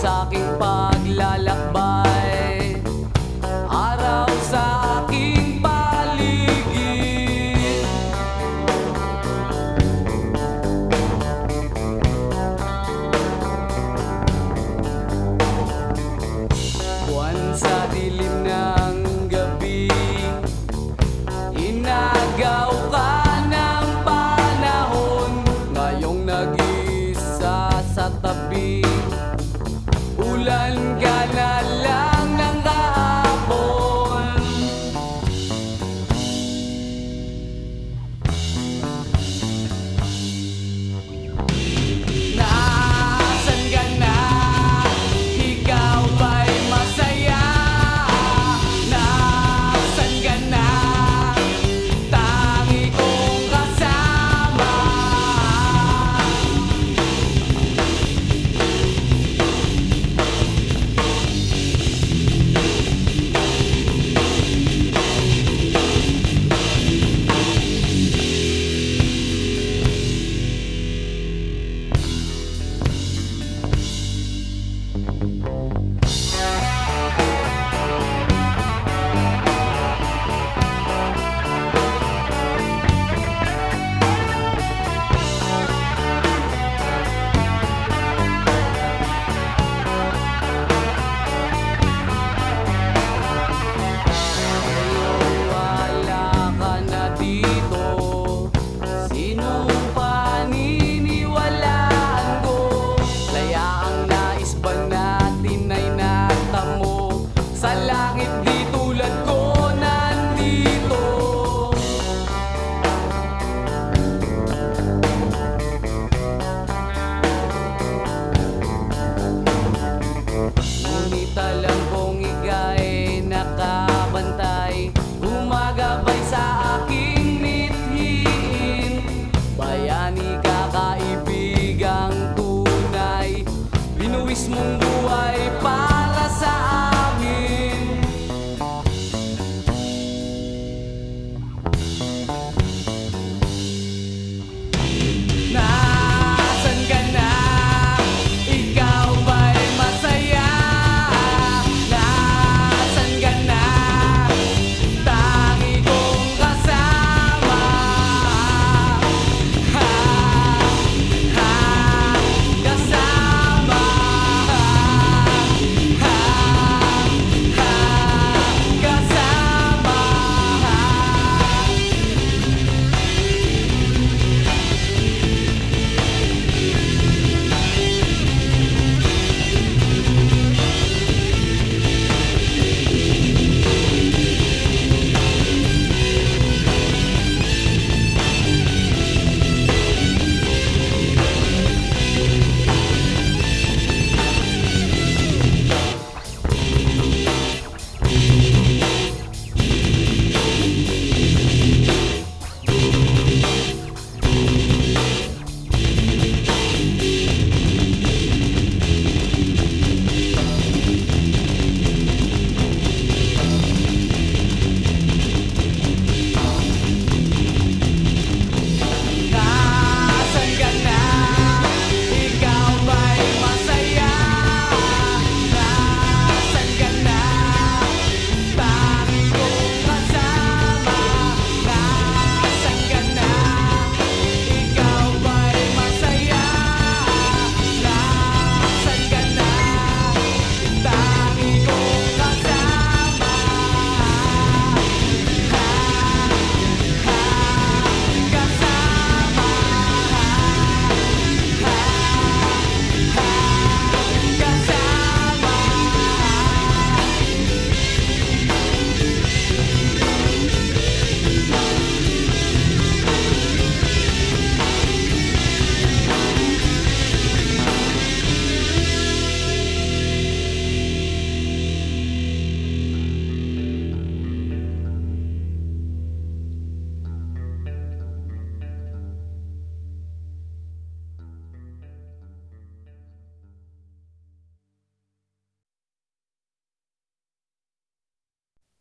sa'king paglalakbay, araw sa aking paligid. Buwan sa dilim ng gabi, inagaw ka ng panahon. Ngayong nag-isa sa tabi, ulan ka na lang ng kahapon. Nasaan ka na? Ikaw ba'y masaya? Nasaan ka na? Tangi kong kasama. Sa langit di tulad ko nandito. Ngunit alam kong ika'y nakabantay, gumagabay sa aking mithiin. Bayani ka, kaibigang tunay, binuwis mong buhay pa